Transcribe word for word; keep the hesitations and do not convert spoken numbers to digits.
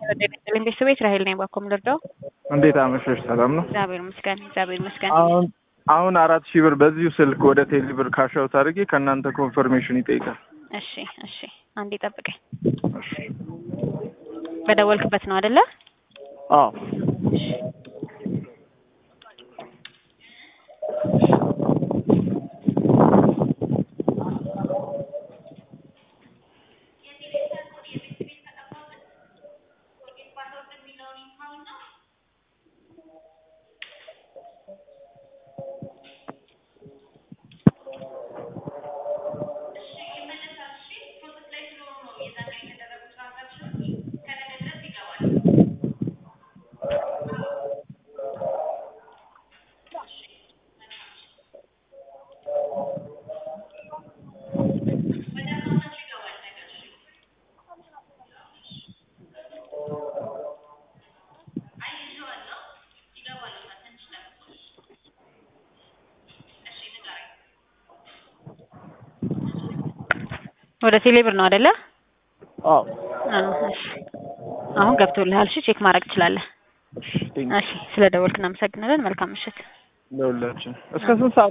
ለምን ቤት ራሄል ነኝ ባኮም ልርዳው እንዴት አመሸሽ ሰላም ነው እግዚአብሔር ይመስገን እግዚአብሔር ይመስገን አሁን አሁን አራት ሺህ ብር በዚሁ ስልክ ወደ ቴሌ ብር ካሻው ታርጌ ከናንተ ኮንፈርሜሽን ይጠይቃል እሺ እሺ አንዴ ጠብቀኝ በደወልክበት ነው አይደለ አዎ ወደ ቴሌ ብር ነው አይደለ አዎ አሁን ገብቶልሃል እሺ ቼክ ማድረግ ትችላለህ እሺ ስለደወልክና መሰግናለን መልካም ምሽት ለሁላችን እስከ ስንት